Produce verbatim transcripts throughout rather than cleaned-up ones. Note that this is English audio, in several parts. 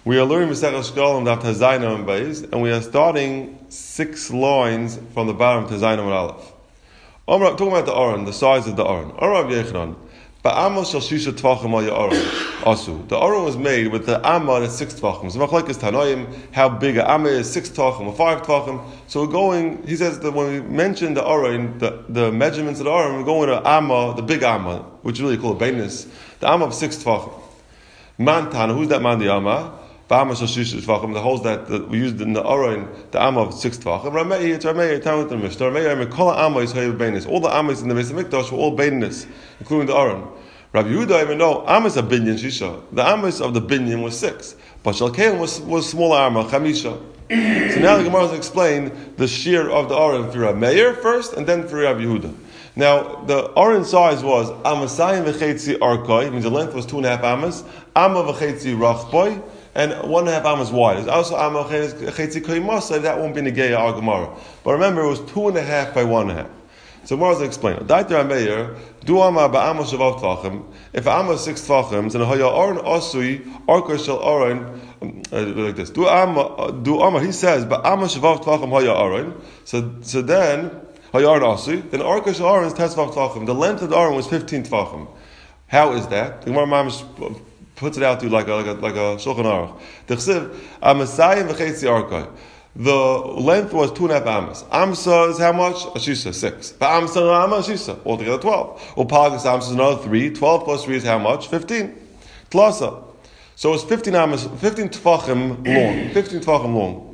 We are learning Masechah Shkolim Daf Tazayna and Beis, and we are starting six lines from the bottom to Tazayna and Aleph. Omar, talking about the Aron, the size of the Aron. Omar Yechanan, Ba'amos shel shisha tvachim al Aron asu. The Aron was made with the Amma that's six tvachim. So Machlekes Tanoim, how big an Amma is, six tvachim or five tvachim. So we're going. He says that when we mention the Aron, the, the measurements of the Aron, we're going to Amma, the big Amma, which is really called a Beinus, the Amma of six tvachim. Man Tana, who's that man? The Amma. The holes that, that we used in the Aron, the Amma of six tvachim. Ramei, it's Ramei, Talmud and Mishnah. Ramei, Kol Amma is Hayv Beinus. All the Ammas in the Beis Hamikdash were all Beinus, including the Aron. Rabbi Yehuda even know Ammas a binyan shisha. The Ammas of the binyan was six, but Shalkeim was was smaller Amma chamisha. So now the Gemara has explained the shear of the Aron for Rabbi Meir first, and then for Rabbi Yehuda. Now the Aron size was Ammasayim v'chetzi arkoi, means the length was two and a half Ammas. Amma v'chetzi rachboi. And one and a half amas wide. It's also amma chetzi koimasa. That won't be negaya our Gemara. But remember, it was two and a half by one and a half. So Gemara will explain. Daiter Ameir du amma ba'ama shavav tvachim. If amma is six tvachim, then haya aron asui arka shel aron like this. Du amma du amma. He says ba'ama shavav tvachim haya aron. So so then haya aron asui. Then arka shel aron is tesvav tvachim. The length of the aron was fifteen tvachim. How is that? The Gemara Mamish puts it out to you like a like a like a Shulchan Aruch. The Chsiv Amasayim v'chetzi arkoi. The length was two and a half amas. Amsa is how much? A shisa six. But amsa and amma shisa altogether twelve. Upagas amsa is another three. Twelve plus three is how much? Fifteen. Tlasa. So it's fifteen amas, fifteen tefachim long. Fifteen tefachim long.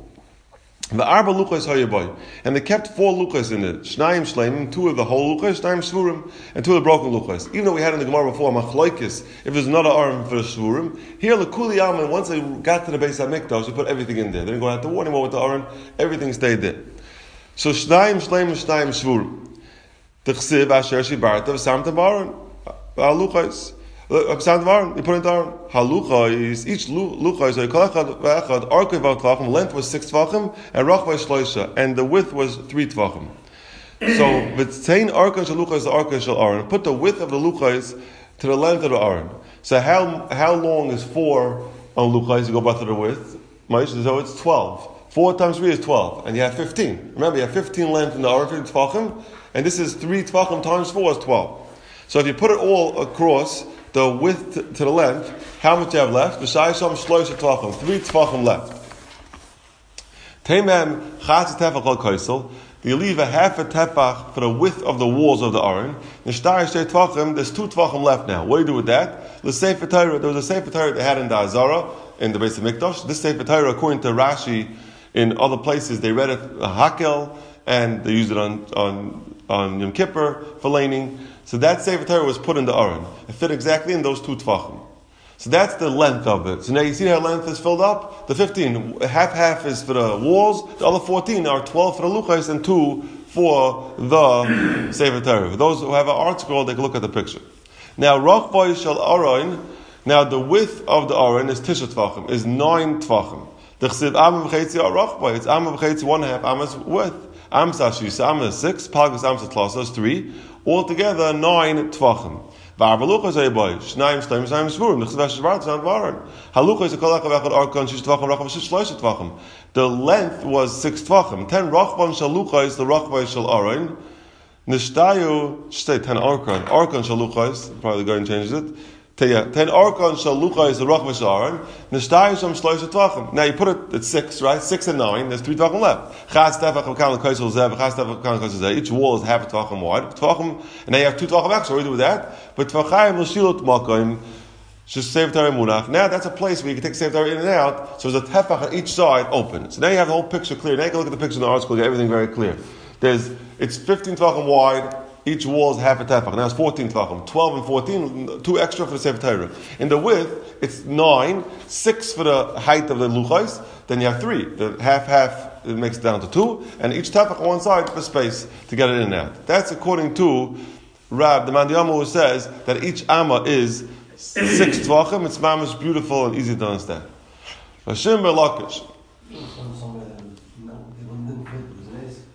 The arba luchas hayaboy, and they kept four luchas in it. Shnayim shleimim, two of the whole luchas, shnayim shvurim, and two of the broken luchas. Even though we had in the Gemara before machlokes, if there's another arm for the shvurim, here lekuli alman. Once they got to the Beis Hamikdash, they put everything in there. They didn't go out to war anymore with the arm. Everything stayed there. So shnayim shleimim, shnayim shvurim. The chsiv asher shibarta v'samta baron luchas. Sound of you put it down. Halucha is each lucha is a kolachad v'echad arkei v'al tvachim. Length was six tvachim and rachva shloisha, and the width was three tvachim. So v'tzein arkei shel lucha is the arkei shel aron. Put the width of the lucha is to the length of the aron. So how how long is four on lucha? You go back to the width. So it's twelve. Four times three is twelve, and you have fifteen. Remember, you have fifteen length in the aron, fifteen tvachim, and this is three tvachim times four is twelve. So if you put it all across the width to, to the length, how much you have left? V'shayisham shloisha tvachim, three tvachim left. Teimem chatzi tefach al kaisel. You leave a half a tefach for the width of the walls of the aron. Nishtari shtei tvachim. There's two tvachim left now. What do you do with that? The Sefer Torah. There was a Sefer Torah they had in the Azara in the Beis Hamikdash. This Sefer Torah, according to Rashi, in other places they read it a hakel and they used it on on on Yom Kippur for laning. So that Sefer Torah was put in the Aron. It fit exactly in those two tvachim. So that's the length of it. So now you see how length is filled up? The fifteen, half half is for the walls, the other fourteen are twelve for the luchas and two for the Sefer Torah. For those who have an art scroll, they can look at the picture. Now, Rachboy Shel Aron, now the width of the Aron is Tisha tvachim, is nine tvachim. The Chsiv Amma V'chetzi are Rachboy, it's Amma V'chetzi, one half Amma's width. Amsa Shisa, Amma is six, Palgas Amsa Tlasa is three. Altogether nine tvachim. V'arvalucha zeiboy shnayim shleim shnayim shvurim. The chesed shvarts not varan. Halucha is a kolach of echad arkan shish tvachim racham shish shloisha tvachim. The length was six tvachim. Ten rachvan shalucha is the rachva shel aron. Nishtayu shtei ten arkan arkan shalucha is probably the guy changes it. Ten arkan shalucha is the rachva shel aron. Nishtayu sham shloisha tvachim. Now you put it at six, right? Six and nine. There's three tvachim left. Chaz tefach v'kan l'kaisel zeh. Chaz tefach v'kan l'kaisel zeh. Each wall is half a tvachim wide. Tvachim, and now you have two tvachim extra. What do you do with that? But tvachayim l'shilot makayim. Just Sefer Torah munach. Now that's a place where you can take Sefer Torah in and out. So there's a tefach on each side open. So now you have the whole picture clear. Now you can look at the picture in the article. You get everything very clear. There's it's fifteen tvachim wide. Each wall is half a tefach. Now it's fourteen tvachim. twelve and fourteen, two extra for the Sefer Torah. In the width, it's nine, six for the height of the luchais. Then you have three. The half, half, it makes it down to two. And each tefach on one side for space to get it in and out. That's according to Rab, the Mandiyama, who says that each amma is six tvachim. It's mamish beautiful and easy to understand. Hashem Berlakish.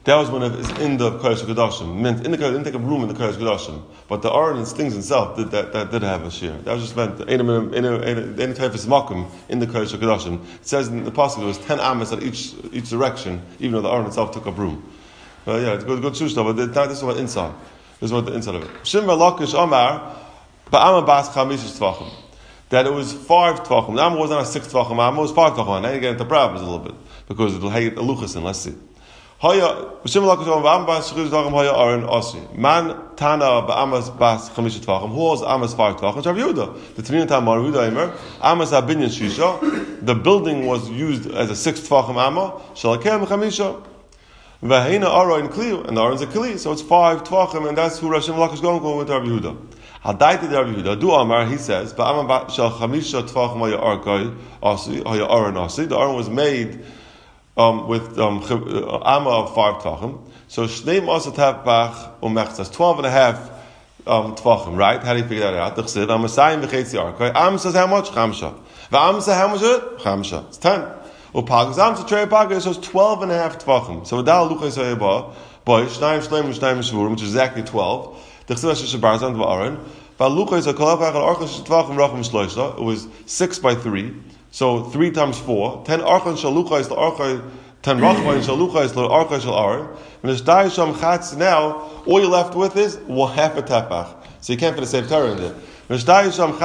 That was when it's in the Kodesh HaKadoshim. Meant in the Kodesh, didn't take a room in the Kodesh HaKadoshim. But the Aron and things itself did that, that did have a share. That was just meant any type of smakim in the Kodesh HaKadoshim. It says in the Pasuk there was ten amas at each each direction, even though the Aron itself took a broom. But yeah, it's good, good shush but this is what inside. This is what the inside of it. Shimba Lakish Omar, Ba'ama Bas Chamishish Tvachim. That it was five Tvachim. The Amma was not a six Tvachim Amma, it was five Tvachim. Now you get into problems a little bit. Because it'll hate a Luchas in, let's see. Haya, Shimba Lakish Omar, Ba'ama Bas Chamishish Tvachim, Haya Aron Osi. Man Tana Ba'ama Bas Chamishish Tvachim. Who was Ammas five Tvachim? It's Rav Yehuda. The Tanina Tamar, Yehuda Eimer, Ammas Abinyan Shisha. The building was used as a six Tvachim Amma. Shalakem Chamisha. Vahina Aron Kli, and the Aron's a Kli, so it's five Tvachim, and that's who Rav Shimon Lakish going with Rav Yehuda. Hadaiti Rav Yehuda, Du Amar, he says, Ba'amam Shal Chamisha Tvachim Haya Arkai Asi, Haya Aron Asi. The Aron was made um, with um, Amma of five Tvachim. So Shneim Asa Tavach Umechz, that's twelve and a half um, Tvachim, right? How do you figure that out? T'chsiv, Amasayim V'chetzi Arkai. Am says how much? Chamsha. V'am says how much is it? Chamsha. It's ten. Upagazam to trey pagaz, so it's twelve and a half tvachim. So without luchai sayeba, boy, shnayim shleim shnayim shvurim, which is exactly twelve. The chsivash shabarzam v'aron. But luchai saykolach achal archas tvachim rachim shloisha. It was six by three, so three times four. Ten archas shaluchai is the archai. Ten rachmai shaluchai is the archai shal aron. When it's dai sham chatz now, all you're left with is well half a tefach. So you can't fit a safe Torah in there. So first of all,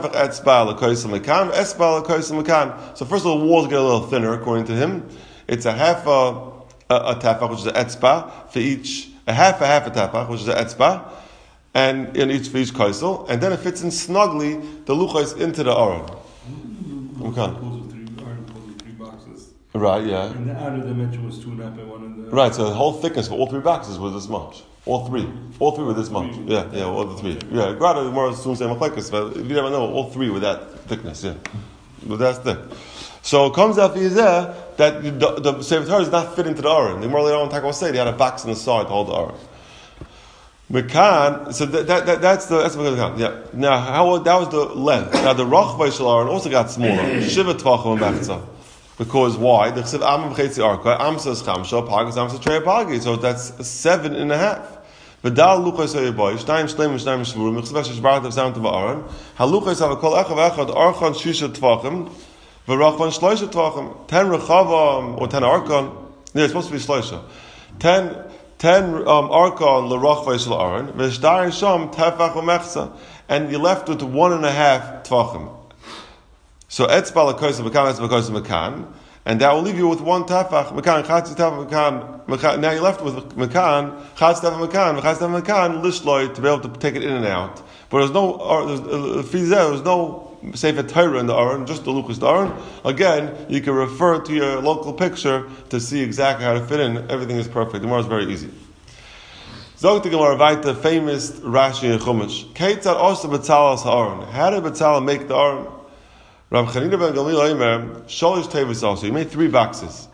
the walls get a little thinner, according to him. It's a half a, a, a tefach, which is an etzba, for each, a half a half a tefach, which is an etzba, and in each for each kaisel, and then it fits in snugly the luchais into the aron. Okay. Right, yeah. And the outer dimension was two and a half by one. And the right, so the whole thickness for all three boxes was this much. All three. All three were this much. Yeah, yeah, all the three. Yeah, Grada more soon say machlekes, but if you never know, all three were that thickness, yeah. But that's thick. So it comes out for you there that the, the Sefer Torah is not fit into the Aron. The more later on, Taka will say they had a box on the side to hold the Aron. Mekan, so that, that, that that's the that's the yeah. Now how that was the length. Now the Rachvay Shel Aron also got smaller. Shiva Tvachim Mechza. Because why? The Chsiv Am B'Chetzi Arka, Am says Chamsha, Pagas Am says Trei Pagi. So that's seven and a half. V'dal Luchas Hayaboy, Shnayim Shleim Shnayim Shvurim, Chsiv Hashem Shbarat of Sam Tava'aron, HaLuchas have a kol echav echad, Archon Shisha Tvachim, V'Rachvan Shloisha Tvachim, ten Rechavam, or ten Archon, yeah, it's supposed to be Shloisha. Ten, ten um, Archon, L'Rachvay Shel Aron, V'Shdarin Sham, Tefach V'Mechza, and you're left with one and a half Tvachim. So etzba l'koysa mekan, etzba l'koysa mekan, and that will leave you with one tefach mekan, chatzi tefach mekan. Now you're left with mekan, chatzi tefach mekan, chatzi tefach mekan, lishloi to be able to take it in and out. But there's no, uh, there's, uh, there's no sefer Torah in the Aron, just the luchas Aron. Again, you can refer to your local picture to see exactly how to fit in. Everything is perfect. The Gemara is very easy. Zog the Gemara write the famous Rashi and Chumash. Keitzad osa b'tzalas ha'aron. How did B'tzalel make the Aron? Rav Chanina ben Gamliel Omer, Sholish Tevis also. He made three boxes.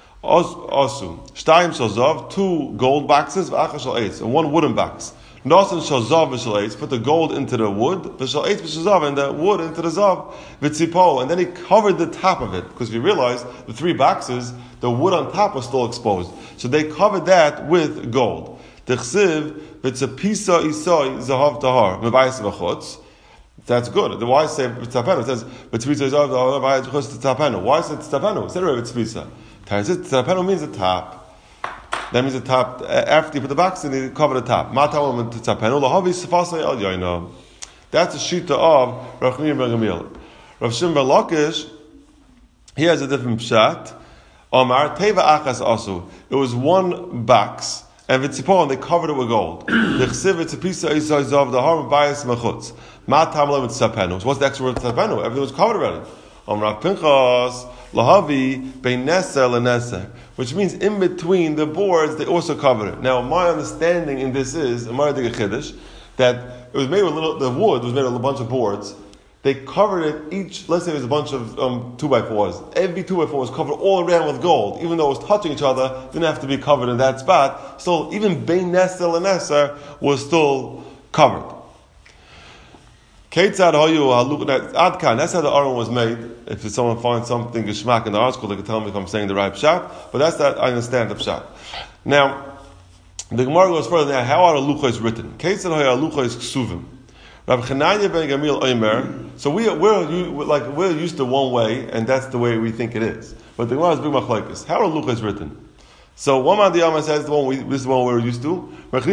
Osu. Shtayim shel zav, two gold boxes, v'achar shel eitz, and one wooden box. Nosan shel zav v'shel eitz, put the gold into the wood, v'shel eitz v'shel zav, and the wood into the zav, v'tzipo, and then he covered the top of it, because if you realize, the three boxes, the wood on top was still exposed. So they covered that with gold. T'chsiv, v'tzapisa isoi zahav tahar, m'bayis v'chutz. That's good. Why say tzapenu? It says b'tzvisa is of tzapenu. Why is it tzapenu? Instead of b'tzvisa, tzapenu means the top. That means the top. After you put the box in, you cover the top. Matawam tzapenu lahavi sefasei al yoina. That's the shita of Rav Chanina ben Gamliel. Rav Shimon ben Lakish, he has a different pshat. Omar teva achas asu. It was one box. And v'tzipon, they covered it with gold. The chsiv v'tzipisa isai zav the har b'bayis mechutz. Ma tamle v'tzapenu. So what's the extra word tzapenu? Everything was covered already. Om Rav Pinchas lahavi bein neser leneser, which means in between the boards they also covered it. Now my understanding in this is, my chiddush, that it was made with little. The wood was made with a bunch of boards. They covered it each, let's say there's a bunch of um, two by fours. Every two by four was covered all around with gold. Even though it was touching each other, didn't have to be covered in that spot. Still, even Bein Neser and Neser was still covered. Ketzad Hayu Haluk. Adkan. That's how the Aron was made. If someone finds something Geshmak in the article, they can tell me if I'm saying the right pshat. But that's that. I understand the pshat. Now, the Gemara goes further. Now, how are the luchos written? Ketzad Hayu luchos ksuvim. Rav Chananya ben Gamil Omer. So we we're, we're like we're used to one way, and that's the way we think it is. But the Gemara is big machlokes. How are luchos written? So one man the Yama says the one we, this is the one we're used to. Five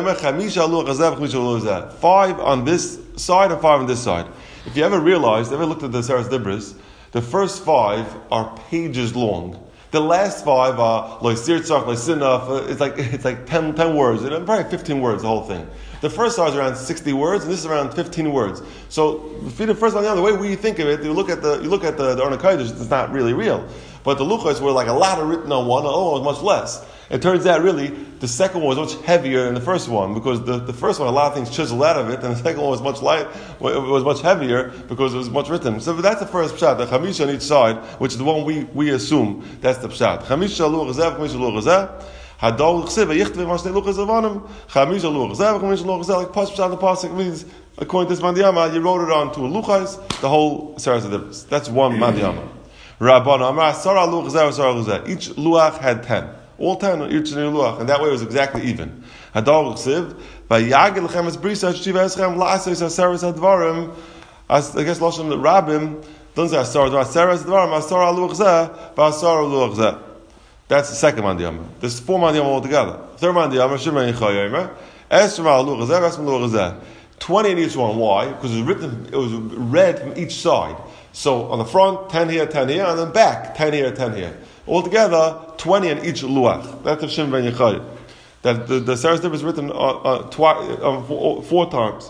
on this side and five on this side. If you ever realized, ever looked at the Seres Dibris, the first five are pages long. The last five are like Sirtzach, like Sinaf. It's like it's like ten, ten words, and probably fifteen words. The whole thing. The first side is around sixty words, and this is around fifteen words. So, the first one, the way we think of it, you look at the you look at the, the Arna Kodesh, it's not really real. But the Luchos were like a lot of written on one, the other one was much less. It turns out, really, the second one was much heavier than the first one, because the, the first one, a lot of things chiseled out of it, and the second one was much light, it was much heavier, because it was much written. So that's the first pshat, the Chamisha on each side, which is the one we, we assume, that's the pshat. Chamisha luch zeh, Chamisha luch zeh. Hadol chsiva yichtve mashnei luchos avanim. Chamisha luch zeh, Chamisha luch zeh. Like pas pshat, the pasuk means, according to this Mandiyama, you wrote it on two luchos, the whole series of difference. That's one Mandiyama. Rabbana Amar Asara luch zeh, Asara luch zeh. Each luach had ten. All ten on each luach, and that way it was exactly even. Hadol chsiv, vayagel lechem es brisa shtiva eschem la'asos aseres advarim. As I guess lashon the rabbim don't say asar advarim, aseres advarim, asar luach zeh, v'asar luach zeh. That's the second mandiyama. There's four mandiyama altogether. Third mandiyama shemay chayomer esma luach zeh, esma luach zeh. Twenty in each one. Why? Because it was written, it was read from each side. So on the front, ten here, ten here, and then back, ten here, ten here. Altogether, twenty in each luach. That's the Shem Ben Yechayim. That the, the Seres Dibris is written uh, uh, twi- uh, four, four times.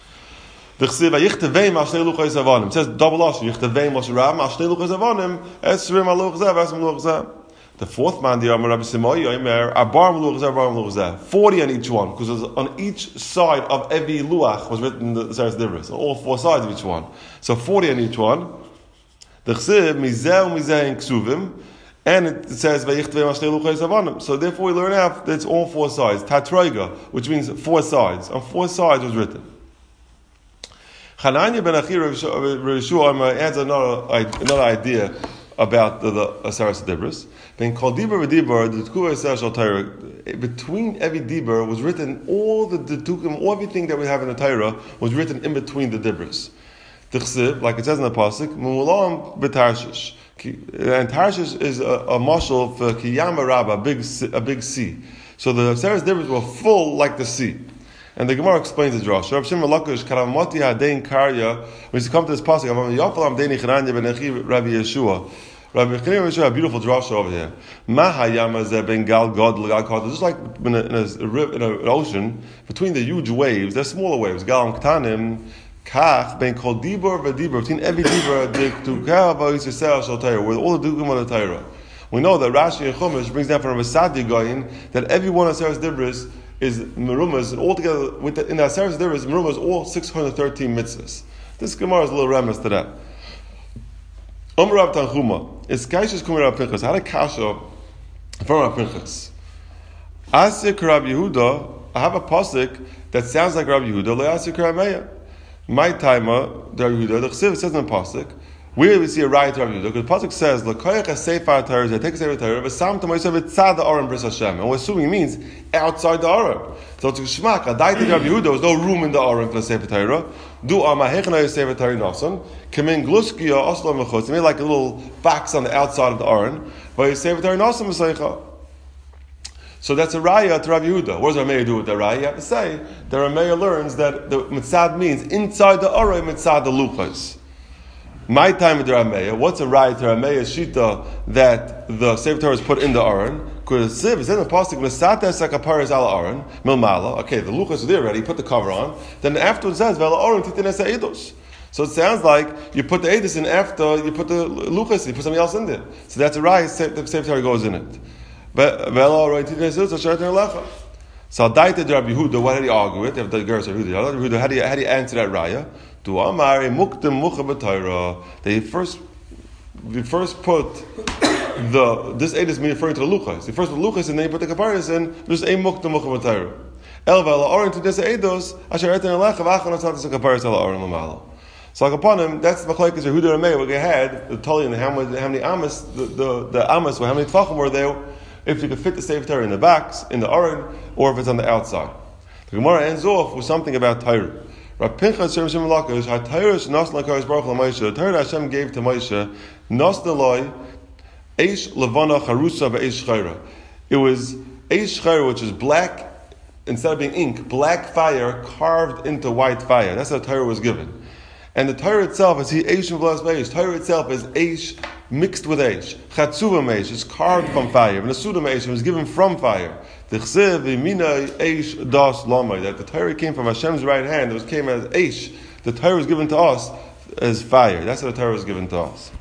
The Chsiv Yichtevei Mashnei Luchos Avanim. It says double lashon. Yichtevei Moshe Rab Mashnei Luchos Avanim. Esrim Aluch Zeh, Esrim Aluch Zeh. The fourth man, the Rabbi Simoy Yomer, Abar Aluch Zeh, Abar Aluch Zeh. Forty on each one, because on each side of every luach was written the Seres Dibris. On all four sides of each one. So forty on each one. The Chsiv Mizeh Mizeh in Ksuvim. And it says, so therefore we learn out that it's all four sides. Tatroiga, which means four sides. On four sides was written. Hananya ben Achir Rishua adds another, another idea about the, the Asaras Dibros. Then called Dibur v'Dibur, the Tkuva Yisrael Torah. Between every Dibur was written, all the Tukum, everything that we have in the Torah was written in between the Dibros. The Chsiv, like it says in the Pasuk, Mu'ulam b'Tarshish. And Tarshish is a, a mashal for Kiyama Rabba, a big, a big sea. So the Seres Dibros were full like the sea. And the Gemara explains the drash. Rav Shimon Lakish Karamati Hadein Karya. When you come to this pasuk, Yafal Amdeini Chananya Ben Achi Rabbi Yeshua. Rabbi Yeshua, a beautiful drash over here. Mahayama Zeh Ben Gal God Gal God. Just like in, a, in, a, in an ocean, between the huge waves, there's smaller waves. Galam Ktanim. Kach ben kol dibur v'dibur, between every dibur diktukah v'yisrael shal Torah, with all the dukum of the Torah. We know that Rashi and Chumash brings down from a Sadi Goyin that every one of Seres Dibros is merumas, and altogether with the, in the Seres Dibros merumas all six hundred thirteen mitzvahs. This Gemara is a little remiss to that. Omer Rav Tanchuma is Kaishas Kumir Rav Pinchas. Had a kasha from Rav Pinchas. Asik Rav Yehuda. I have a pasuk that sounds like Rav Yehuda. Le'asik Rav Meir. My timer, the Rav Yehuda, the Chsiv says in the pasuk, where we see a riot to Rav Yehuda, because the pasuk says, "L'koyach sefer Torah, they take a sefer Torah, v'sam t'moisav etzad the aron bris Hashem," and we're assuming it means outside the aron. So to Shmak, Adai to Rav Yehuda, there was no room in the aron for the sefer Torah. Do amahechna sefer Torah nasan, kamin gluskia oslam v'chutz. They made like a little box on the outside of the aron, but sefer Torah nasan v'seicha. So that's a raya to Rav Yehuda. What does Rameya do with the raya? You have to say that Rameya learns that the mitzad means inside the aron, mitzad the luchos. My time with the Rameya, what's a raya to Rameya's shita that the sefer Torah is put in the aron? Because Siv is in the pasuk mitzad sakaparis ala aron milmala. Okay, the luchos are there already. Put the cover on. Then afterwards it says vela aron titines eidos. So it sounds like you put the edus in after you put the luchos. You put something else in there. So that's a raya. The sefer Torah goes in it. But so Daita Rabbi Yehuda, what did he argue with? If the girls are Yehuda, how do you how do you answer that raya? Do Amari Muktim Mucha B'Torah. They first we first put the this aid is referring to the luchas. They first put the luchas and then you put the comparison. There's a Muktim Mucha B'Torah. El v'ala orin to desa eidos asher etin alecha v'achon asatis akaparis ala orin l'malo. So like upon him, that's the machlekes Yehuda and Meir. We had the Tully and how many, how many amas, the the, the amas, how many tefachim were there? If you could fit the Sefer Torah in the backs, in the orin, or if it's on the outside. The Gemara ends off with something about Torah. Rav Pinchas Shem Shem Lakish, HaTorah Shnas L'Kadosh Baruch Hu Moshe. The Torah Hashem gave to Moshe, Nas Deloi, Eish Levana Charusa Ve'Eish Chayra. It was Eish Chayra, which is black, instead of being ink, black fire carved into white fire. That's how Torah was given. And the Torah itself is he Eish and V'las Ve'Eish. Torah itself is Eish mixed with Eish. Chatzuva Meish is carved from fire. And the Suda Meish was given from fire. That the Torah came from Hashem's right hand. It was came as Eish. The Torah was given to us as fire. That's how the Torah was given to us.